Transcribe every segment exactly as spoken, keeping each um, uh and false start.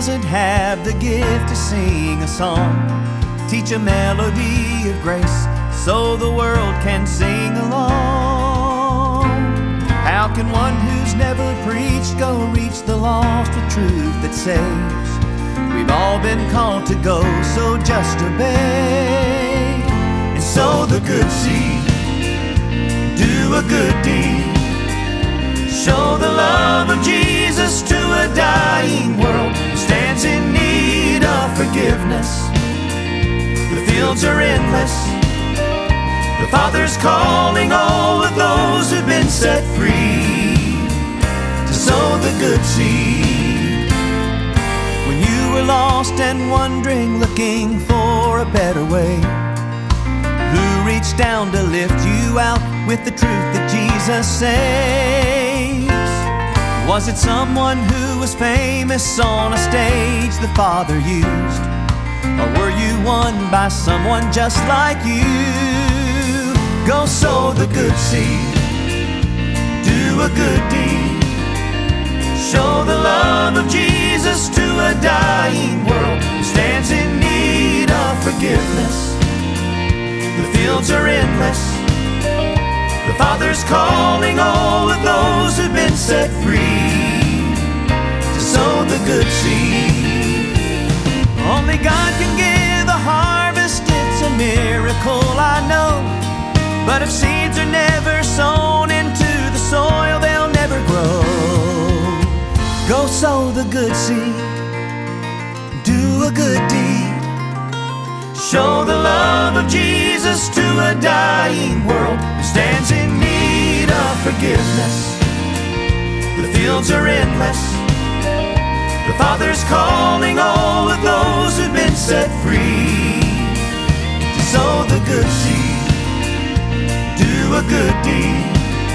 doesn't have the gift to sing a song, teach a melody of grace so the world can sing along. How can one who's never preached go reach the lost with truth that saves? We've all been called to go, so just obey. And sow the good seed, do a good deed, show the love of Jesus to a dying world who stands in need of forgiveness. The fields are endless, the Father's calling all of those who've been set free to sow the good seed. When you were lost and wondering, looking for a better way, who reached down to lift you out with the truth that Jesus saves? Was it someone who was famous on a stage the Father used? Or were you won by someone just like you? Go sow the good seed, do a good deed, show the love of Jesus to a dying world who stands in need of forgiveness. The fields are endless, the Father's calling all of those who've been set free to sow the good seed. Only God can give a harvest, it's a miracle, I know. But if seeds are never sown into the soil, they'll never grow. Go sow the good seed, do a good deed, show the love of Jesus to a dying world who stands in need of forgiveness. The fields are endless, the Father's calling all of those who've been set free to sow the good seed, do a good deed,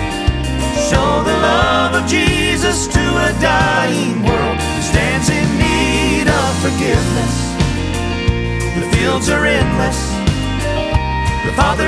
show the love of Jesus to a dying world who stands in need of forgiveness. The fields are endless, the Father